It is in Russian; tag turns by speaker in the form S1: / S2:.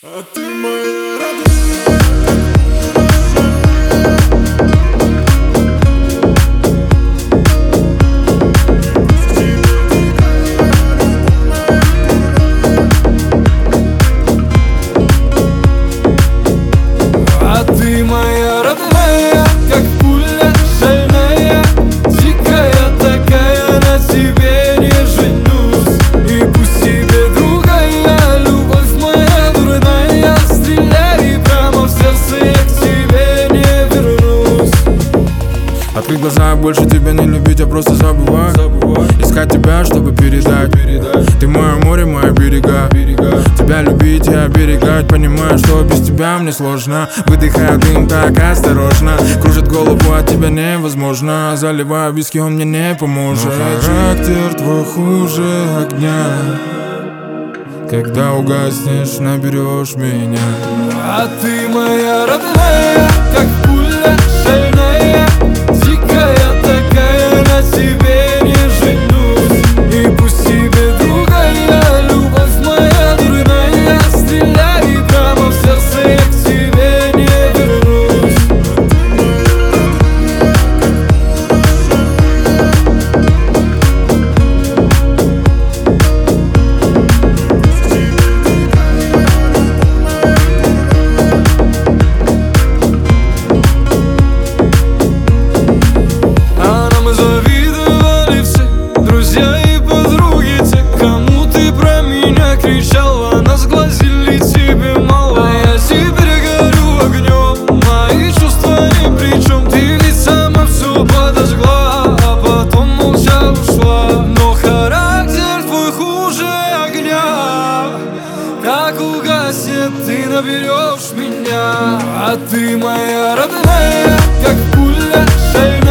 S1: А ты моя родная.
S2: А ты моя родная, как пуля шальная, дикая такая, на тебе не женюсь. И пусть тебе другая, любовь моя дурная, стреляй прямо в сердце, я к тебе не вернусь.
S3: Открыть глаза, больше тебя не любить, а просто забывать. Искать тебя, чтобы передать. Ты мое море, мои берега. Тебя любить и оберегать. Понимаю, что без тебя мне сложно. Выдыхая дым так осторожно. Кружит голову, от тебя невозможно. Заливая виски, он мне не поможет. Но характер твой хуже огня. Когда угаснешь, наберешь меня.
S2: А ты моя родная, как пуля шальная, дикая такая, на тебе не женюсь. И пусть тебе другая, любовь моя дурная, стреляй прямо в сердце, я к тебе не вернусь. А нам завидовали все друзья и подруги, те, кому ты про меня кричала, нас глазили, тебе мало. А я теперь горю огнем, мои чувства ни при чем. Ты ведь сама все подожгла, а потом молча ушла. Но характер твой хуже огня. Как угаснет, ты наберешь меня. А ты моя родная, как пуля шальная.